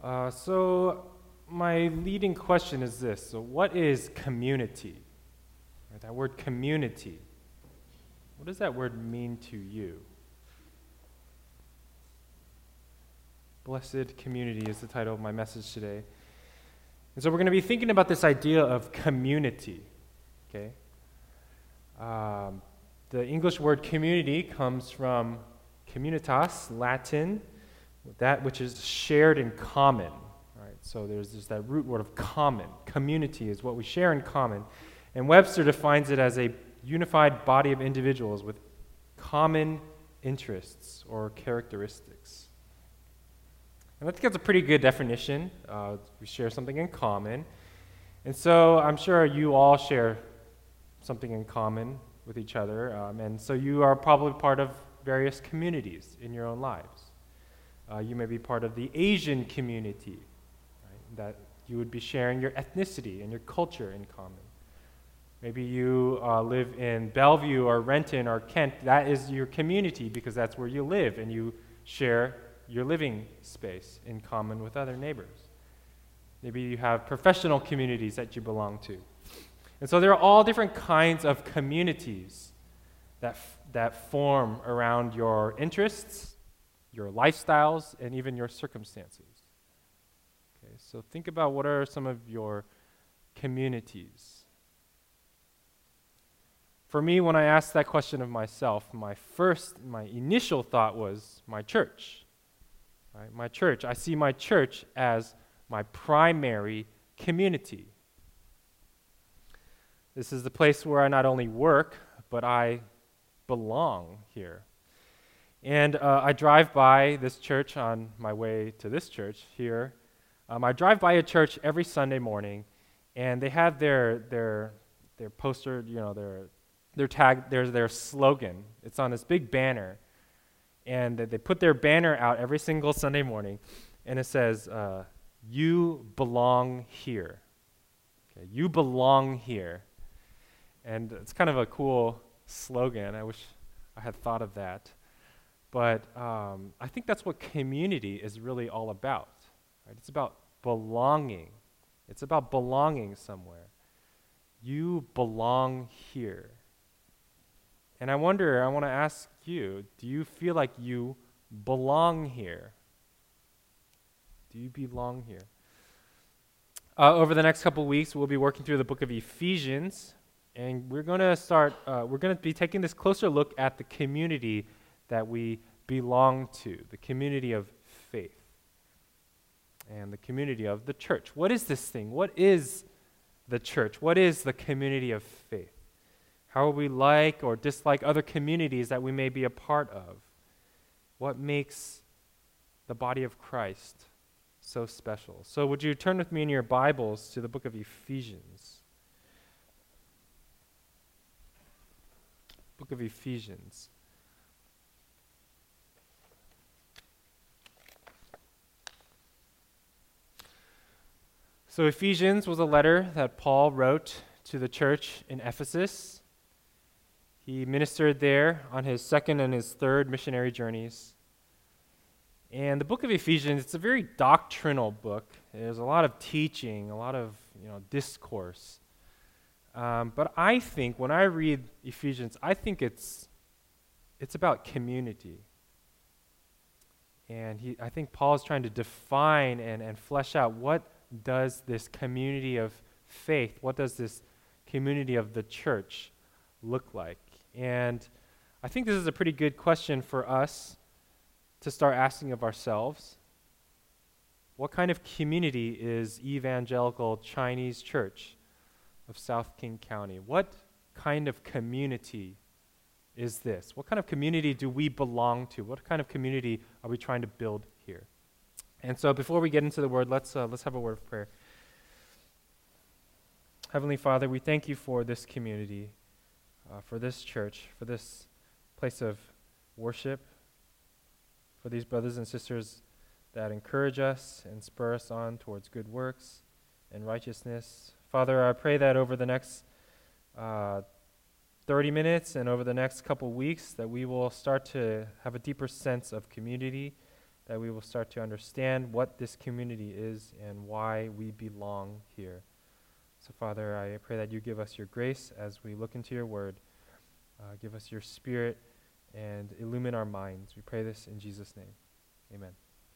So my leading question is this. So what is community? Right, that word community. What does that word mean to you? Blessed Community is the title of my message today. And so we're going to be thinking about this idea of community. Okay? The English word community comes from communitas, Latin, that which is shared in common. Right? So there's that root word of common. Community is what we share in common. And Webster defines it as a unified body of individuals with common interests or characteristics. And I think that's a pretty good definition. We share something in common. And so I'm sure you all share something in common with each other. And so you are probably part of various communities in your own lives. You may be part of the Asian community, right? That you would be sharing your ethnicity and your culture in common. Maybe you live in Bellevue or Renton or Kent. That is your community because that's where you live and you share your living space in common with other neighbors. Maybe you have professional communities that you belong to. And so there are all different kinds of communities that form around your interests, your lifestyles, and even your circumstances. Okay, so think about what are some of your communities. For me, when I asked that question of myself, my initial thought was my church. Right? My church. I see my church as my primary community. This is the place where I not only work, but I belong here. And I drive by this church on my way to this church here. I drive by a church every Sunday morning, and they have their poster, their tag, their slogan. It's on this big banner, and they put their banner out every single Sunday morning, and it says, "You belong here." Okay, you belong here. And it's kind of a cool slogan. I wish I had thought of that. But I think that's what community is really all about. Right? It's about belonging. It's about belonging somewhere. You belong here. And I want to ask you, do you feel like you belong here? Do you belong here? Over the next couple weeks, we'll be working through the book of Ephesians. And we're going to be taking this closer look at the community that we belong to, the community of faith, and the community of the church. What is this thing? What is the church? What is the community of faith? How are we like or dislike other communities that we may be a part of? What makes the body of Christ so special? So would you turn with me in your Bibles to the book of Ephesians? Book of Ephesians. So Ephesians was a letter that Paul wrote to the church in Ephesus. He ministered there on his second and his third missionary journeys. And the book of Ephesians, it's a very doctrinal book. There's a lot of teaching, a lot of discourse. But I think when I read Ephesians, I think it's about community. And I think Paul is trying to define and flesh out what does this community of faith, what does this community of the church look like? And I think this is a pretty good question for us to start asking of ourselves. What kind of community is Evangelical Chinese Church of South King County? What kind of community is this? What kind of community do we belong to? What kind of community are we trying to build here? And so before we get into the word, let's have a word of prayer. Heavenly Father, we thank you for this community, for this church, for this place of worship, for these brothers and sisters that encourage us and spur us on towards good works and righteousness. Father, I pray that over the next 30 minutes and over the next couple weeks that we will start to have a deeper sense of community that we will start to understand what this community is and why we belong here. So, Father, I pray that you give us your grace as we look into your word. Give us your spirit and illumine our minds. We pray this in Jesus' name. Amen.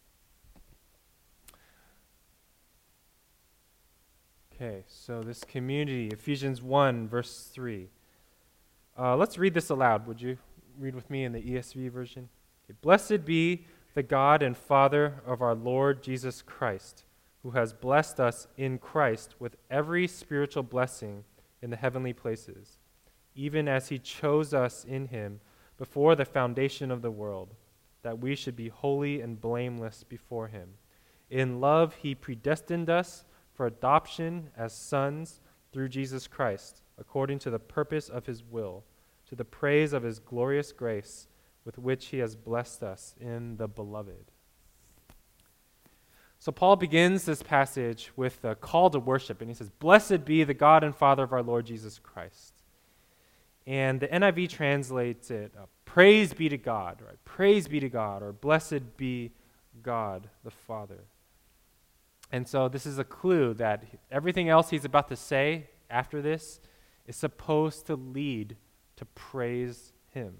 Okay, so this community, Ephesians 1, verse 3. Let's read this aloud. Would you read with me in the ESV version? Okay. Blessed be the God and Father of our Lord Jesus Christ, who has blessed us in Christ with every spiritual blessing in the heavenly places, even as he chose us in him before the foundation of the world, that we should be holy and blameless before him. In love he predestined us for adoption as sons through Jesus Christ, according to the purpose of his will, to the praise of his glorious grace, with which he has blessed us in the beloved. So Paul begins this passage with a call to worship, and he says, Blessed be the God and Father of our Lord Jesus Christ. And the NIV translates it, praise be to God, right? Praise be to God, or blessed be God the Father. And so this is a clue that everything else he's about to say after this is supposed to lead to praise him.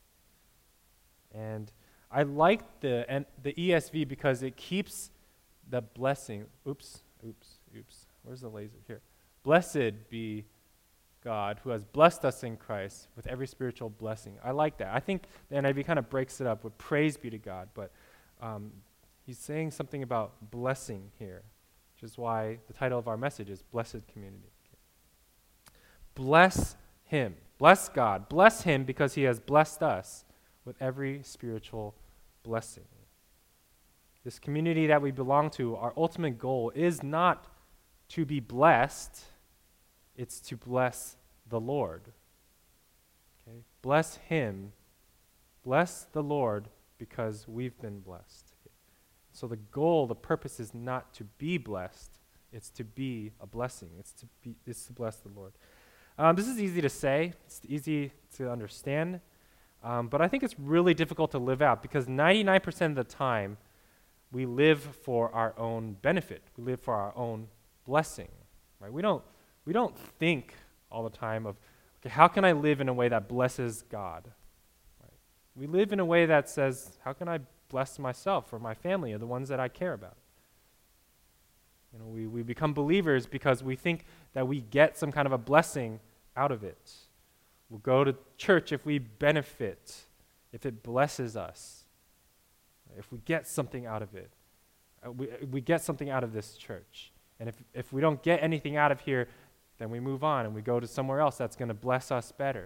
And I like the ESV because it keeps the blessing. Oops. Where's the laser? Here. Blessed be God who has blessed us in Christ with every spiritual blessing. I like that. I think the NIV kind of breaks it up with praise be to God, but he's saying something about blessing here, which is why the title of our message is Blessed Community. Okay. Bless him. Bless God. Bless him because he has blessed us with every spiritual blessing. This community that we belong to, our ultimate goal is not to be blessed, it's to bless the Lord. Okay? Bless him. Bless the Lord because we've been blessed. Okay? So the goal, the purpose is not to be blessed, it's to be a blessing. It's to bless the Lord. This is easy to say, it's easy to understand, but I think it's really difficult to live out because 99% of the time we live for our own benefit. We live for our own blessing. Right? We don't think all the time of, okay, how can I live in a way that blesses God? Right? We live in a way that says, how can I bless myself or my family or the ones that I care about? You know, we become believers because we think that we get some kind of a blessing out of it. We'll go to church if we benefit, if it blesses us, if we get something out of it. We get something out of this church. And if we don't get anything out of here, then we move on and we go to somewhere else that's going to bless us better.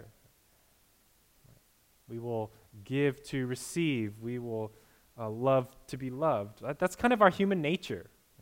We will give to receive. We will love to be loved. That's kind of our human nature.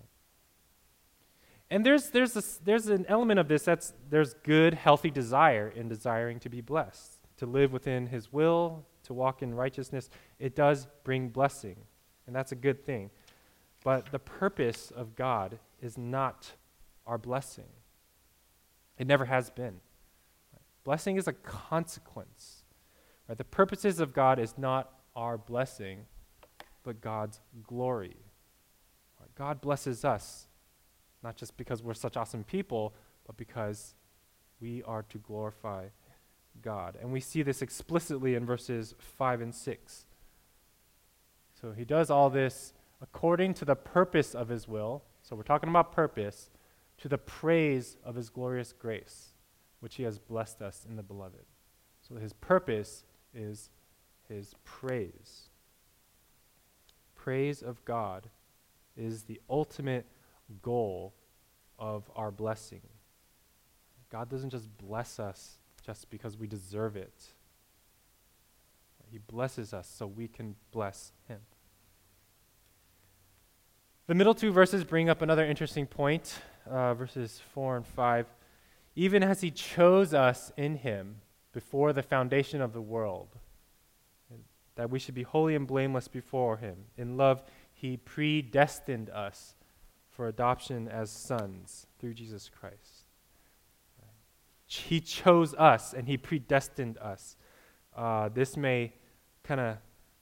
And there's an element of this there's good, healthy desire in desiring to be blessed, to live within his will, to walk in righteousness. It does bring blessing, and that's a good thing. But the purpose of God is not our blessing. It never has been. Blessing is a consequence. Right? The purposes of God is not our blessing, but God's glory. Right? God blesses us, not just because we're such awesome people, but because we are to glorify God. And we see this explicitly in verses 5 and 6. So he does all this according to the purpose of his will. So we're talking about purpose, to the praise of his glorious grace, which he has blessed us in the beloved. So his purpose is his praise. Praise of God is the ultimate goal of our blessing. God doesn't just bless us just because we deserve it. He blesses us so we can bless him. The middle two verses bring up another interesting point, verses 4 and 5. Even as he chose us in him before the foundation of the world, that we should be holy and blameless before him. In love, he predestined us for adoption as sons through Jesus Christ. He chose us and he predestined us. This may kind of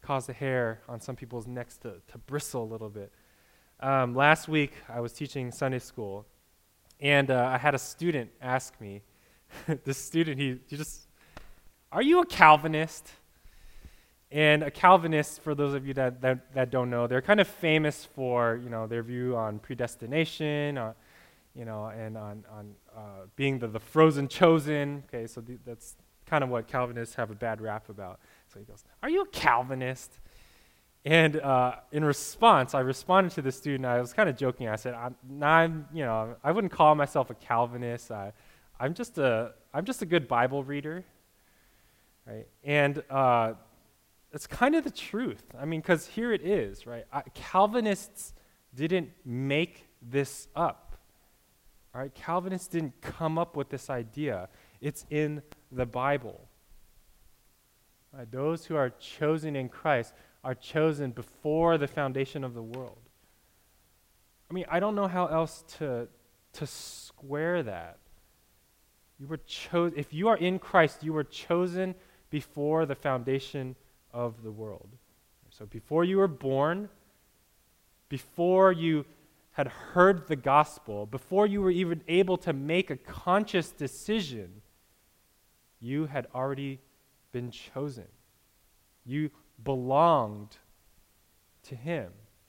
cause the hair on some people's necks to bristle a little bit. Last week, I was teaching Sunday school, and I had a student ask me, this student, he just, are you a Calvinist? And a Calvinist, for those of you that don't know, they're kind of famous for, their view on predestination, and on being the frozen chosen. Okay, so that's kind of what Calvinists have a bad rap about. So he goes, "Are you a Calvinist?" And in response, I responded to the student. I was kind of joking. I said, I wouldn't call myself a Calvinist. I'm just a good Bible reader, right?" And it's kind of the truth. I mean, because here it is, right? Calvinists didn't make this up. All right, Calvinists didn't come up with this idea. It's in the Bible. Right? Those who are chosen in Christ are chosen before the foundation of the world. I mean, I don't know how else to square that. You were chosen. If you are in Christ, you were chosen before the foundation of the world. So before you were born, before you had heard the gospel, before you were even able to make a conscious decision, you had already been chosen. You belonged to him.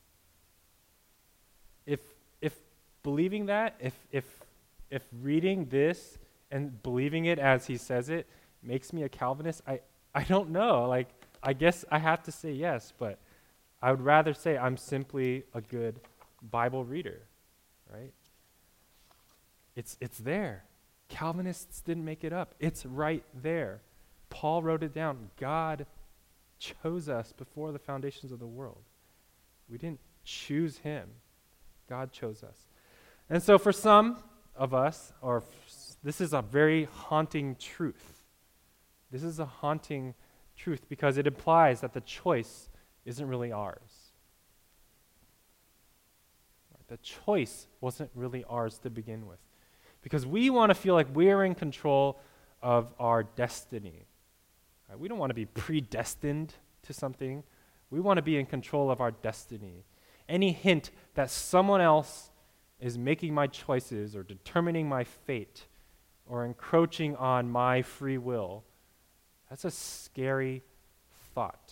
If believing that, if reading this and believing it as he says it makes me a Calvinist, I don't know. Like, I guess I have to say yes, but I would rather say I'm simply a good Bible reader, right? It's there. Calvinists didn't make it up. It's right there. Paul wrote it down. God chose us before the foundations of the world. We didn't choose him. God chose us. And so for some of us, this is a very haunting truth. This is a haunting truth because it implies that the choice isn't really ours. The choice wasn't really ours to begin with. Because we want to feel like we're in control of our destiny. Right? We don't want to be predestined to something. We want to be in control of our destiny. Any hint that someone else is making my choices or determining my fate or encroaching on my free will, that's a scary thought.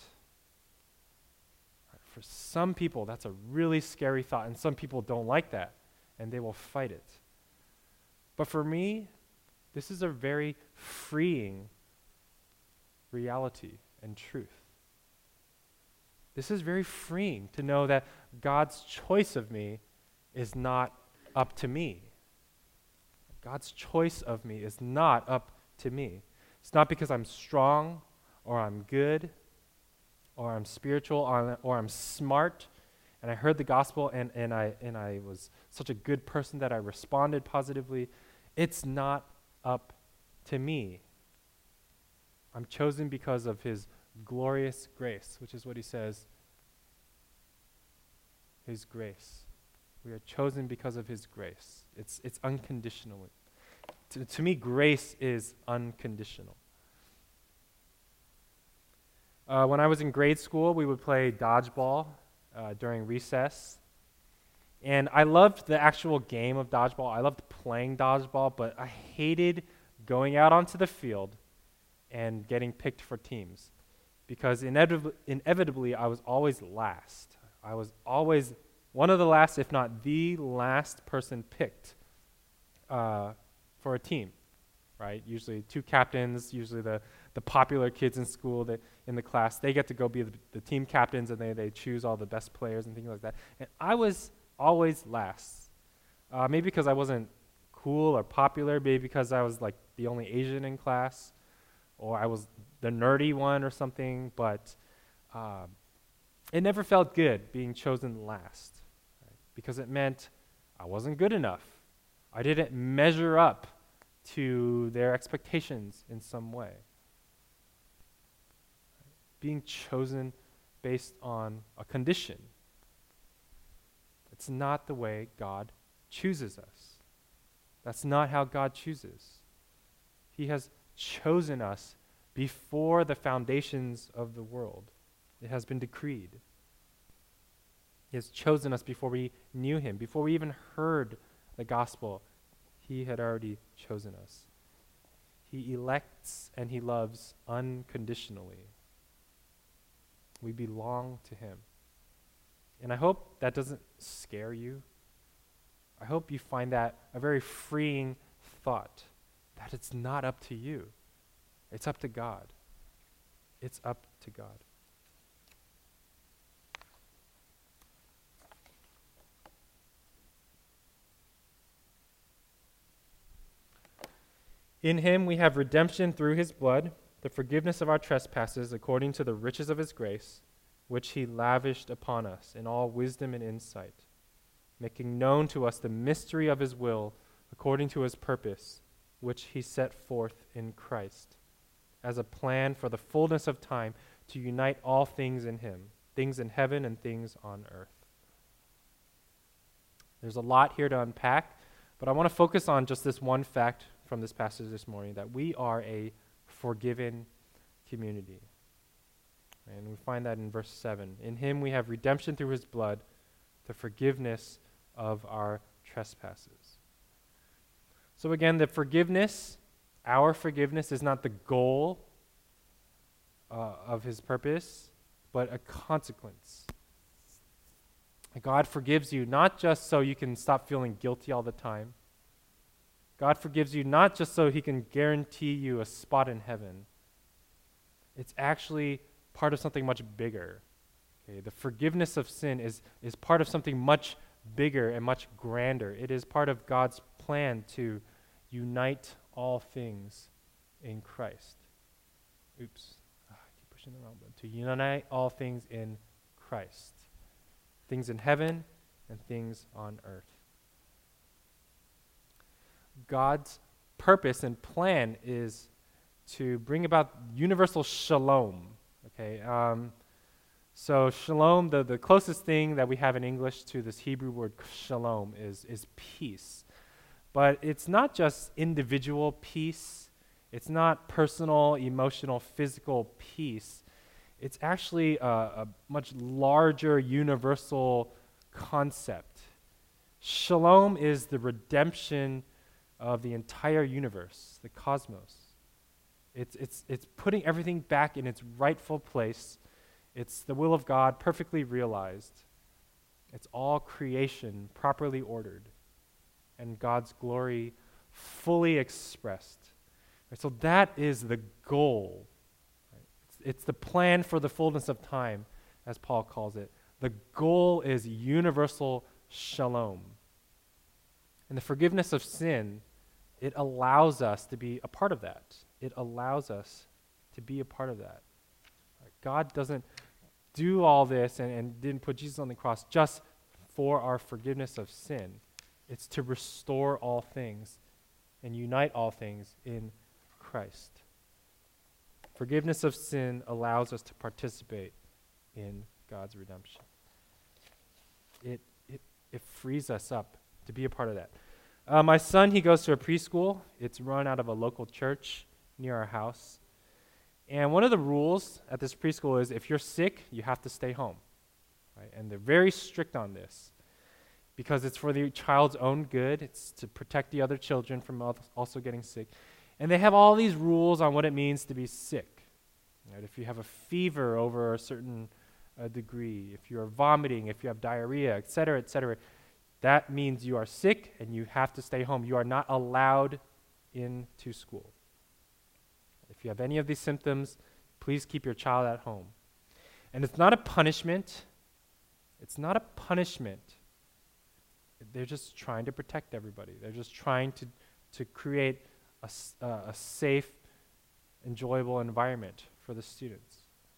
For some people, that's a really scary thought, and some people don't like that, and they will fight it. But for me, this is a very freeing reality and truth. This is very freeing to know that God's choice of me is not up to me. God's choice of me is not up to me. It's not because I'm strong or I'm good or I'm spiritual or I'm smart and I heard the gospel and I was such a good person that I responded positively. It's not up to me. I'm chosen because of his glorious grace, which is what he says, his grace. We are chosen because of his grace. It's unconditional. To me, grace is unconditional. When I was in grade school, we would play dodgeball during recess. And I loved the actual game of dodgeball. I loved playing dodgeball, but I hated going out onto the field and getting picked for teams because inevitably I was always last. I was always one of the last, if not the last person picked for a team, right? Usually two captains, usually the popular kids in school that in the class, they get to go be the team captains and they choose all the best players and things like that. And I was always last. Maybe because I wasn't cool or popular, maybe because I was like the only Asian in class, or I was the nerdy one or something, but it never felt good being chosen last, right? Because it meant I wasn't good enough. I didn't measure up to their expectations in some way. Being chosen based on a condition. It's not the way God chooses us. That's not how God chooses. He has chosen us before the foundations of the world. It has been decreed. He has chosen us before we knew him, before we even heard the gospel. He had already chosen us. He elects and he loves unconditionally. We belong to him. And I hope that doesn't scare you. I hope you find that a very freeing thought, that it's not up to you. It's up to God. It's up to God. In him we have redemption through his blood, the forgiveness of our trespasses according to the riches of his grace, which he lavished upon us in all wisdom and insight, making known to us the mystery of his will according to his purpose, which he set forth in Christ, as a plan for the fullness of time to unite all things in him, things in heaven and things on earth. There's a lot here to unpack, but I want to focus on just this one fact from this passage this morning, that we are a forgiven community. And we find that in verse 7. In him we have redemption through his blood, the forgiveness of our trespasses. So again, our forgiveness is not the goal of his purpose, but a consequence. God forgives you not just so you can stop feeling guilty all the time. God forgives you not just so he can guarantee you a spot in heaven. It's actually part of something much bigger. Okay? The forgiveness of sin is part of something much bigger and much grander. It is part of God's plan to unite all things in Christ. I keep pushing the wrong button. To unite all things in Christ. Things in heaven and things on earth. God's purpose and plan is to bring about universal shalom. Okay, so shalom, the closest thing that we have in English to this Hebrew word shalom is peace. But it's not just individual peace. It's not personal, emotional, physical peace. It's actually a much larger universal concept. Shalom is the redemption of the entire universe, the cosmos. It's putting everything back in its rightful place. It's the will of God perfectly realized. It's all creation properly ordered, and God's glory fully expressed. Right, so that is the goal. Right? It's the plan for the fullness of time, as Paul calls it. The goal is universal shalom. And the forgiveness of sin, it allows us to be a part of that. It allows us to be a part of that. Right? God doesn't do all this and didn't put Jesus on the cross just for our forgiveness of sin. It's to restore all things and unite all things in Christ. Forgiveness of sin allows us to participate in God's redemption. It frees us up to be a part of that. My son, he goes to a preschool. It's run out of a local church near our house. And one of the rules at this preschool is if you're sick, you have to stay home. Right? And they're very strict on this because it's for the child's own good. It's to protect the other children from also getting sick. And they have all these rules on what it means to be sick. Right? If you have a fever over a certain degree, if you're vomiting, if you have diarrhea, et cetera, that means you are sick and you have to stay home. You are not allowed into school. If you have any of these symptoms, please keep your child at home. And it's not a punishment. It's not a punishment. They're just trying to protect everybody. They're just trying to create a safe, enjoyable environment for the students.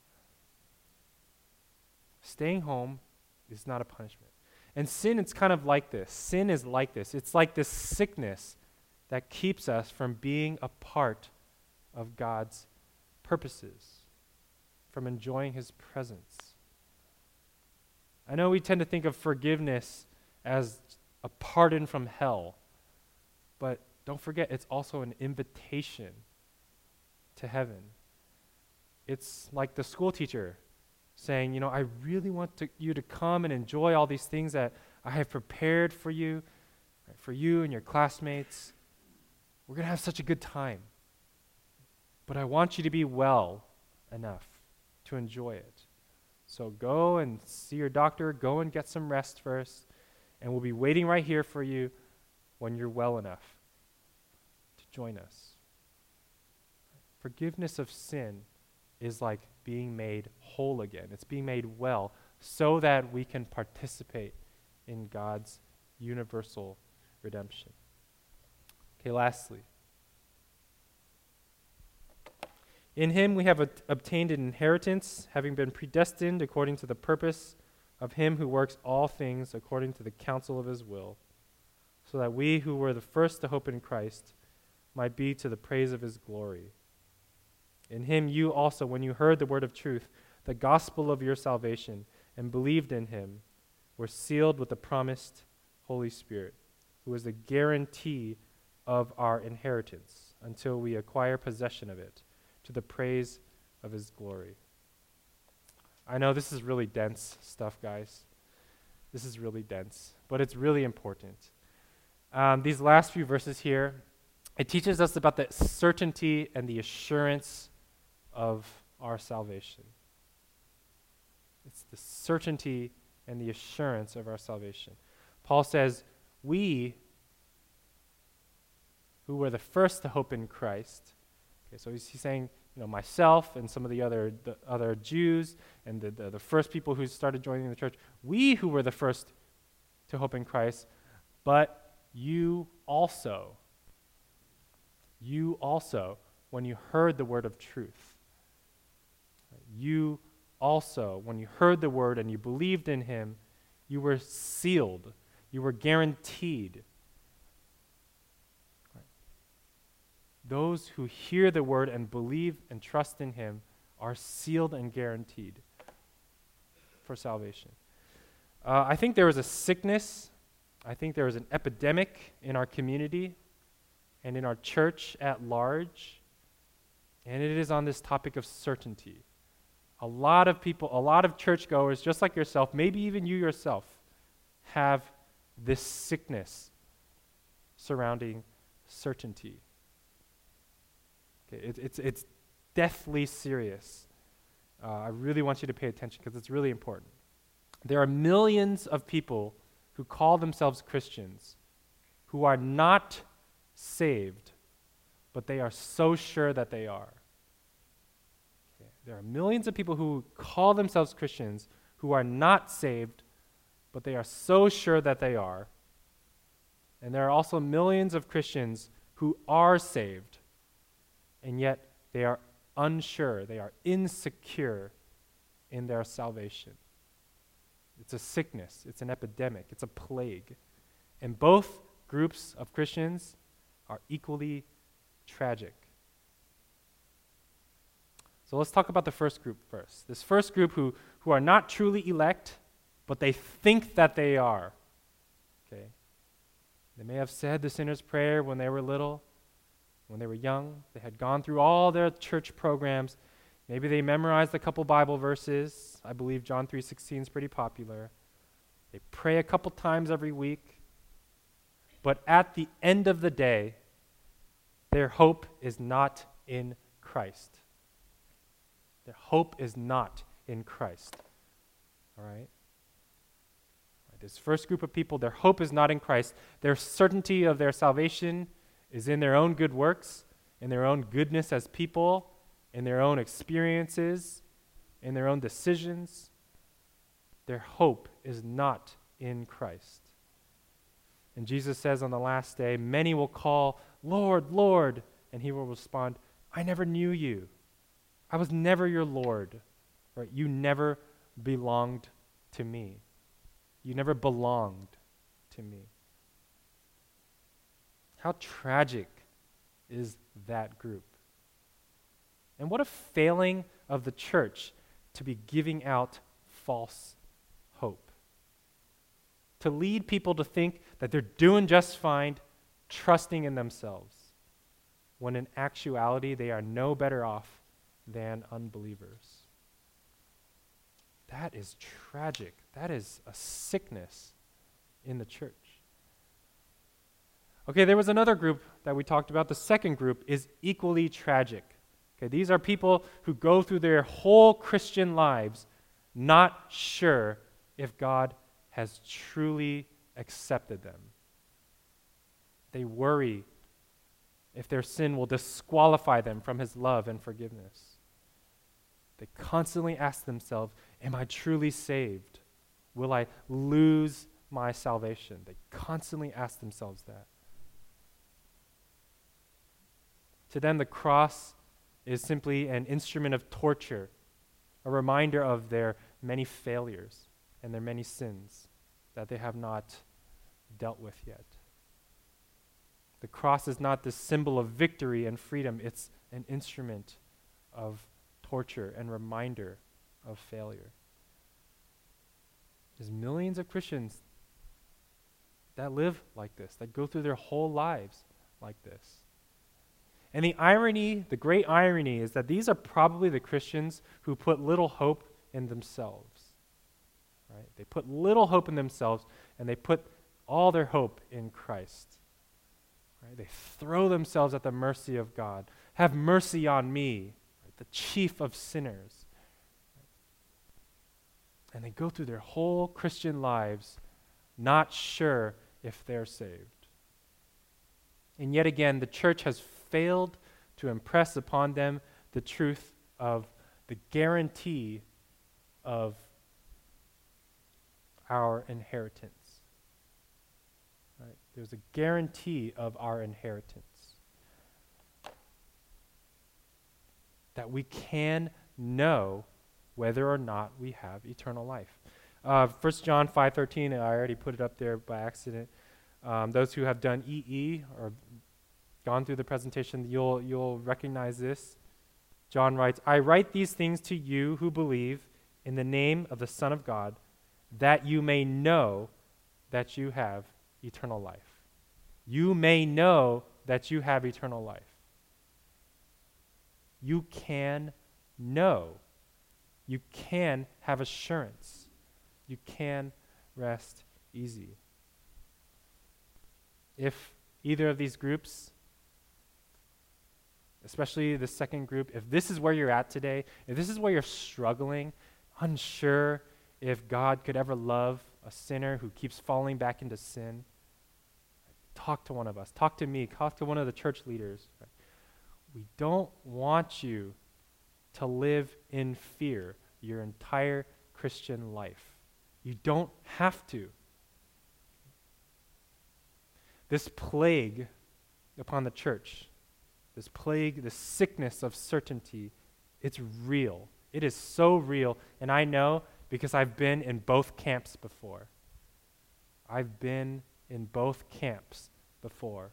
Staying home is not a punishment. And sin, it's kind of like this. Sin is like this. It's like this sickness that keeps us from being a part of God's purposes, from enjoying his presence. I know we tend to think of forgiveness as a pardon from hell, but don't forget, it's also an invitation to heaven. It's like the school teacher saying, I really want you to come and enjoy all these things that I have prepared for you, right, for you and your classmates. We're going to have such a good time. But I want you to be well enough to enjoy it. So go and see your doctor, go and get some rest first, and we'll be waiting right here for you when you're well enough to join us. Forgiveness of sin is like being made whole again. It's being made well so that we can participate in God's universal redemption. Okay, lastly, in him we have obtained an inheritance, having been predestined according to the purpose of him who works all things according to the counsel of his will, so that we who were the first to hope in Christ might be to the praise of his glory. In him you also, when you heard the word of truth, the gospel of your salvation, and believed in him, were sealed with the promised Holy Spirit, who is the guarantee of our inheritance until we acquire possession of it, to the praise of his glory. I know this is really dense stuff, guys. This is really dense, but it's really important. These last few verses here, it teaches us about the certainty and the assurance of our salvation. It's the certainty and the assurance of our salvation. Paul says, we who were the first to hope in Christ. Okay, so he's saying, myself and some of the other Jews and the first people who started joining the church, we who were the first to hope in Christ, but you also, when you heard the word of truth, you also, when you heard the word and you believed in him, you were sealed, you were guaranteed. Those who hear the word and believe and trust in him are sealed and guaranteed for salvation. I think there was a sickness, I think there was an epidemic in our community and in our church at large, and it is on this topic of certainty. A lot of people, a lot of churchgoers, just like yourself, maybe even you yourself, have this sickness surrounding certainty. Okay, it's deathly serious. I really want you to pay attention because it's really important. There are millions of people who call themselves Christians who are not saved, but they are so sure that they are. Okay. There are millions of people who call themselves Christians who are not saved, but they are so sure that they are. And there are also millions of Christians who are saved, and yet they are unsure, they are insecure in their salvation. It's a sickness, it's an epidemic, it's a plague. And both groups of Christians are equally tragic. So let's talk about the first group first. This first group who are not truly elect, but they think that they are. Okay? They may have said the sinner's prayer when they were little, when they were young. They had gone through all their church programs. Maybe they memorized a couple Bible verses. I believe John 3:16 is pretty popular. They pray a couple times every week. But at the end of the day, their hope is not in Christ. Their hope is not in Christ. All right? This first group of people, their hope is not in Christ. Their certainty of their salvation is in their own good works, in their own goodness as people, in their own experiences, in their own decisions. Their hope is not in Christ. And Jesus says on the last day, many will call, Lord, Lord, and he will respond, I never knew you. I was never your Lord. Right? You never belonged to me. You never belonged to me. How tragic is that group? And what a failing of the church to be giving out false hope. To lead people to think that they're doing just fine, trusting in themselves, when in actuality they are no better off than unbelievers. That is tragic. That is a sickness in the church. Okay, there was another group that we talked about. The second group is equally tragic. Okay, these are people who go through their whole Christian lives not sure if God has truly accepted them. They worry if their sin will disqualify them from his love and forgiveness. They constantly ask themselves, am I truly saved? Will I lose my salvation? They constantly ask themselves that. To them, the cross is simply an instrument of torture, a reminder of their many failures and their many sins that they have not dealt with yet. The cross is not the symbol of victory and freedom, it's an instrument of torture and reminder of failure. There's millions of Christians that live like this, that go through their whole lives like this. And the irony, the great irony, is that these are probably the Christians who put little hope in themselves. Right? They put little hope in themselves, and they put all their hope in Christ. Right? They throw themselves at the mercy of God. Have mercy on me, right? The chief of sinners. And they go through their whole Christian lives not sure if they're saved. And yet again, the church has failed to impress upon them the truth of the guarantee of our inheritance. Right? There's a guarantee of our inheritance. That we can know whether or not we have eternal life. 1 John 5:13, I already put it up there by accident. Those who have done EE or gone through the presentation, you'll recognize this. John writes, I write these things to you who believe in the name of the Son of God, that you may know that you have eternal life. You may know that you have eternal life. You can know. You can have assurance. You can rest easy. If either of these groups, especially the second group, if this is where you're at today, if this is where you're struggling, unsure if God could ever love a sinner who keeps falling back into sin, talk to one of us. Talk to me. Talk to one of the church leaders. We don't want you to live in fear your entire Christian life. You don't have to. This plague upon the church, this plague, this sickness of certainty, it's real. It is so real, and I know because I've been in both camps before. I've been in both camps before.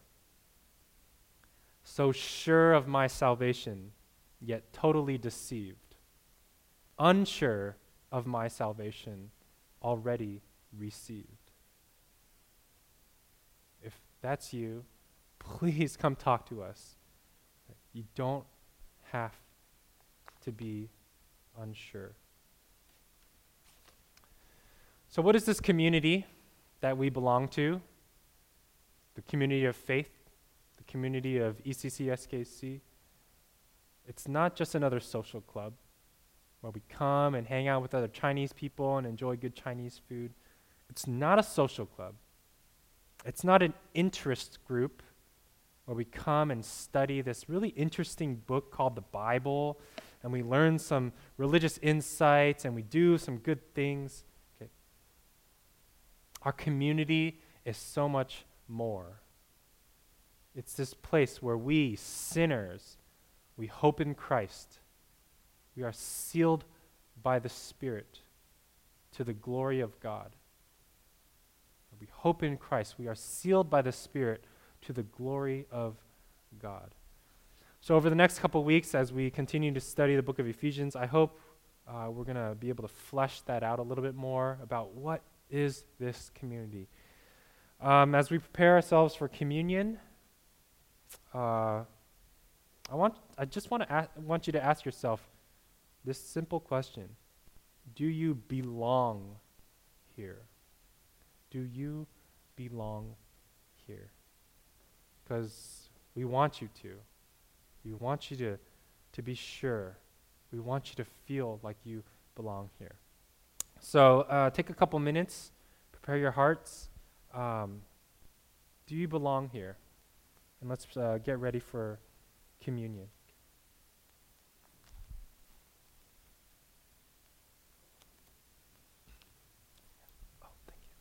So sure of my salvation, yet totally deceived. Unsure of my salvation, already received. If that's you, please come talk to us. You don't have to be unsure. So what is this community that we belong to? The community of faith, the community of ECC SKC. It's not just another social club where we come and hang out with other Chinese people and enjoy good Chinese food. It's not a social club. It's not an interest group where we come and study this really interesting book called the Bible, and we learn some religious insights, and we do some good things. Okay. Our community is so much more. It's this place where we, sinners, we hope in Christ. We are sealed by the Spirit to the glory of God. We hope in Christ. We are sealed by the Spirit to the glory of God. So over the next couple of weeks, as we continue to study the book of Ephesians, I hope we're going to be able to flesh that out a little bit more about what is this community. As we prepare ourselves for communion, I want you to ask yourself this simple question. Do you belong here? Do you belong here? Because we want you to. We want you to be sure. We want you to feel like you belong here. So take a couple minutes, prepare your hearts. Do you belong here? And let's get ready for communion. Oh, thank you.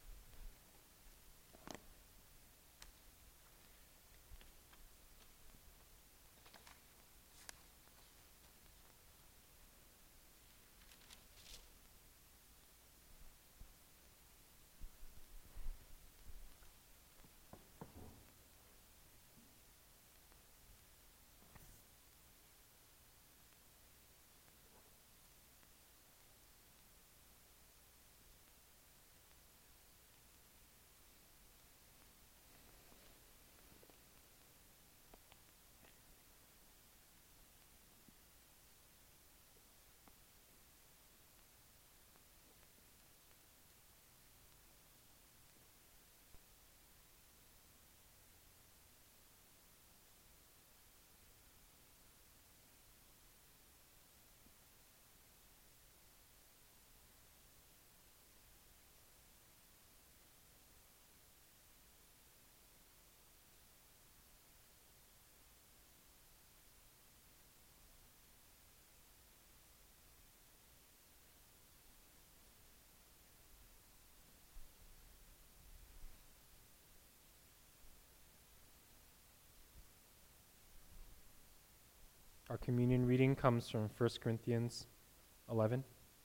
Our communion reading comes from 1 Corinthians 11,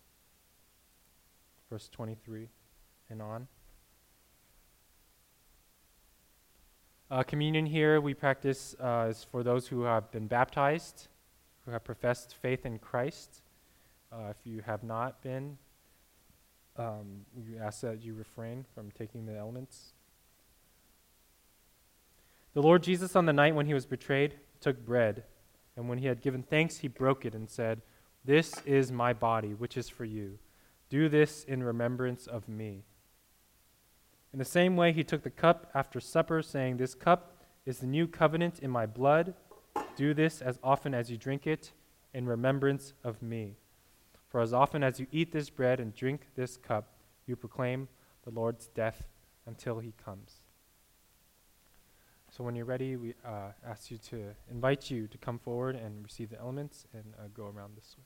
verse 23 and on. Communion here we practice is for those who have been baptized, who have professed faith in Christ. If you have not been, we ask that you refrain from taking the elements. The Lord Jesus, on the night when he was betrayed, took bread, and when he had given thanks, he broke it and said, "This is my body, which is for you. Do this in remembrance of me." In the same way, he took the cup after supper, saying, "This cup is the new covenant in my blood. Do this as often as you drink it in remembrance of me. For as often as you eat this bread and drink this cup, you proclaim the Lord's death until he comes." So when you're ready, we invite you to come forward and receive the elements and go around this way.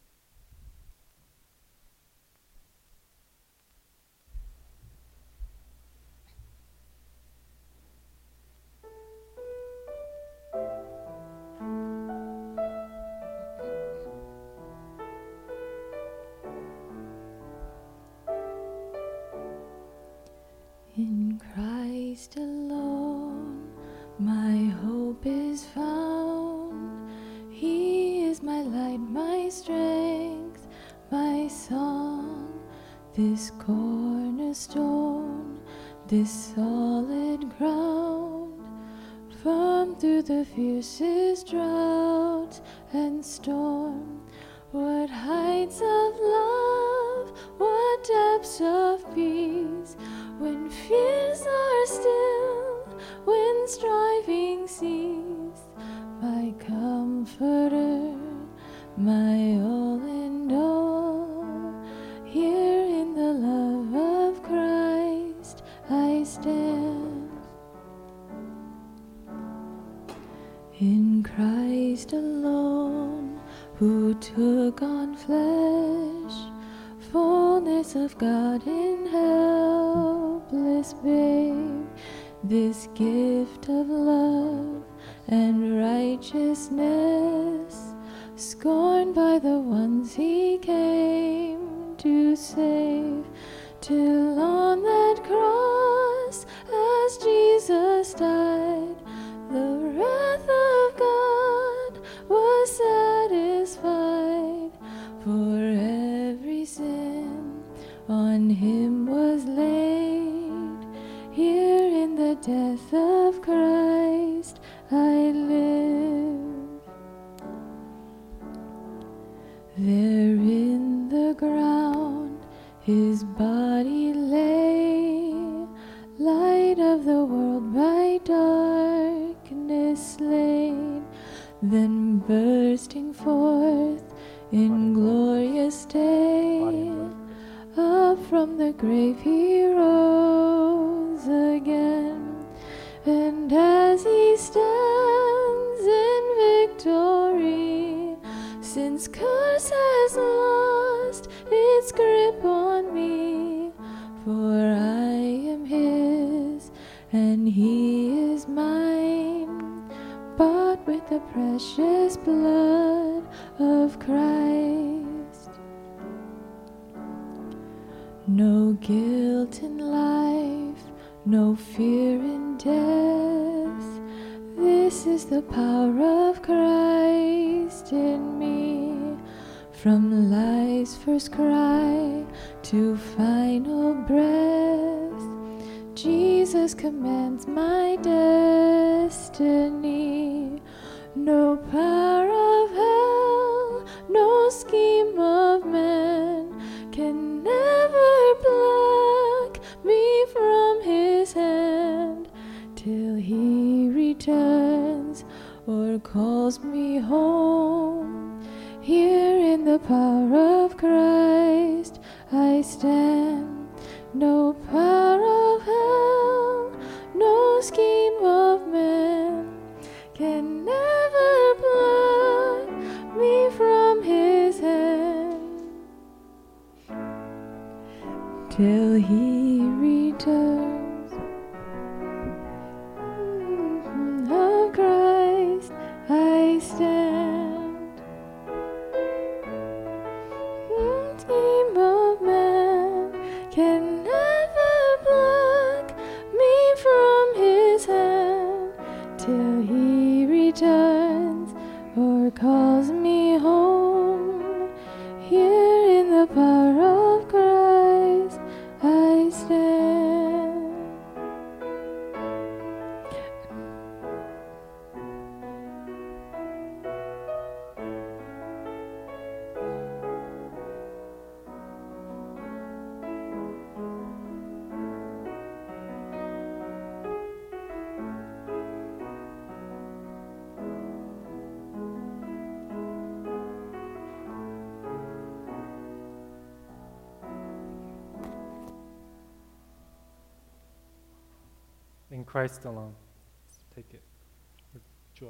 In Christ alone, my hope is found. He is my light, my strength, my song. This cornerstone, this solid ground. Firm through the fiercest drought and storm. What heights of love, what depths of peace. When fears are still, when striving cease, my comforter, my all and all, here in the love of Christ I stand. In Christ alone, who took on flesh, fullness of God in helpless babe, this gift of love and righteousness, scorned by the ones he came to save, till on that cross, as Jesus died, the wrath of God was satisfied. For every sin on him was laid. Here in the death of Christ I live. There in the ground his body lay, light of the world by darkness slain, then bursting forth in glorious day, up from the grave he rose again, and as he stands in victory, since curse has lost its grip on me, for I am his and he is mine, bought with the precious blood of Christ. No guilt in life, no fear in death, this is the power of Christ in me. From life's first cry to final breath, Jesus commands my destiny. No power of hell, no scheme of man can never pluck me from his hand till he returns or calls me home. Here in the power of Christ I stand. No power of hell, no scheme of man can never pluck me from his hand till he returns. Of Christ I stand. Scheme of man can never pluck me from his hand till he returns or calls me home. Here in the power of Christ I stand. In Christ alone. Let's take it with joy.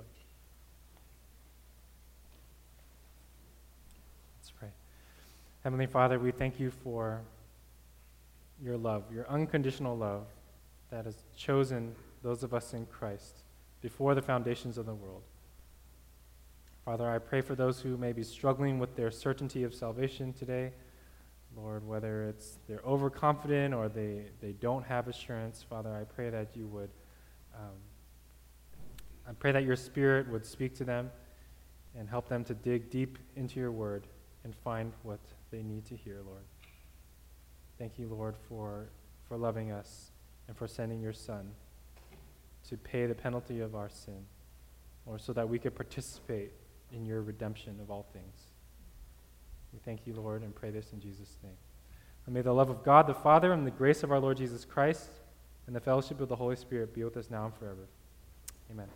Let's pray. Heavenly Father, we thank you for your love, your unconditional love that has chosen those of us in Christ before the foundations of the world. Father, I pray for those who may be struggling with their certainty of salvation today. Lord, whether it's they're overconfident or they don't have assurance, Father, I pray that you would, I pray that your Spirit would speak to them and help them to dig deep into your word and find what they need to hear, Lord. Thank you, Lord, for loving us and for sending your Son to pay the penalty of our sin, Lord, so that we could participate in your redemption of all things. We thank you, Lord, and pray this in Jesus' name. And may the love of God the Father and the grace of our Lord Jesus Christ and the fellowship of the Holy Spirit be with us now and forever. Amen.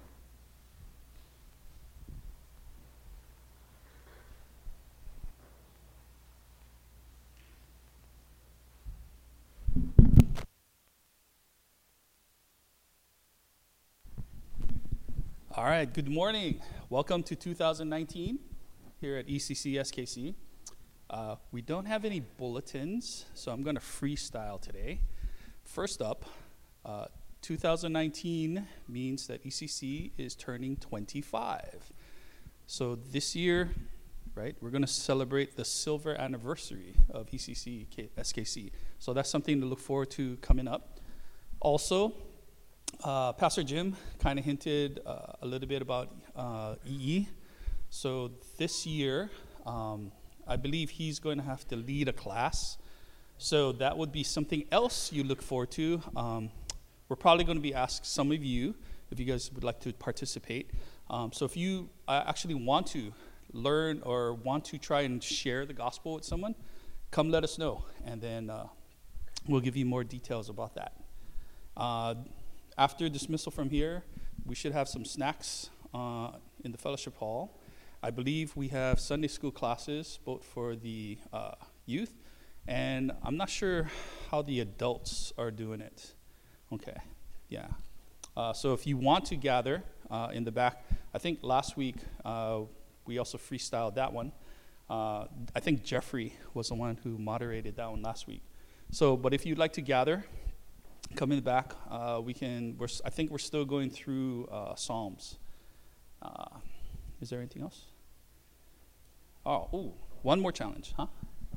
All right, good morning. Welcome to 2019 here at ECC SKC. We don't have any bulletins, so I'm going to freestyle today. First up, 2019 means that ECC is turning 25. So this year, right, we're going to celebrate the silver anniversary of ECC SKC. So that's something to look forward to coming up. Also, Pastor Jim kind of hinted a little bit about EE. So this year, I believe he's going to have to lead a class. So that would be something else you look forward to. We're probably going to be asked some of you if you guys would like to participate. So if you actually want to learn or want to try and share the gospel with someone, come let us know, and then we'll give you more details about that. After dismissal from here, we should have some snacks in the fellowship hall. I believe we have Sunday school classes, both for the youth, and I'm not sure how the adults are doing it. Okay, yeah. So if you want to gather in the back, I think last week we also freestyled that one. I think Jeffrey was the one who moderated that one last week. So, but if you'd like to gather, come in the back. I think we're still going through Psalms. Is there anything else? One more challenge, huh?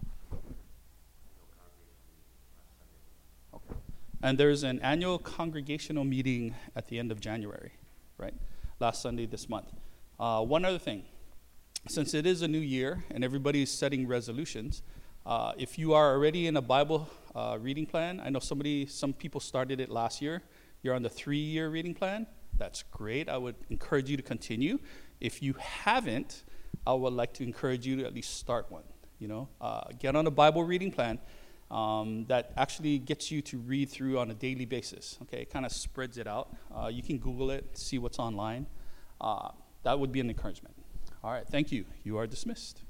Okay. And there's an annual congregational meeting at the end of January, right? Last Sunday this month. One other thing. Since it is a new year and everybody's setting resolutions, if you are already in a Bible reading plan, I know some people started it last year. You're on the 3-year reading plan. That's great. I would encourage you to continue. If you haven't, I would like to encourage you to at least start one. Get on a Bible reading plan that actually gets you to read through on a daily basis. Okay, it kind of spreads it out. You can Google it, see what's online. That would be an encouragement. All right, thank you. You are dismissed.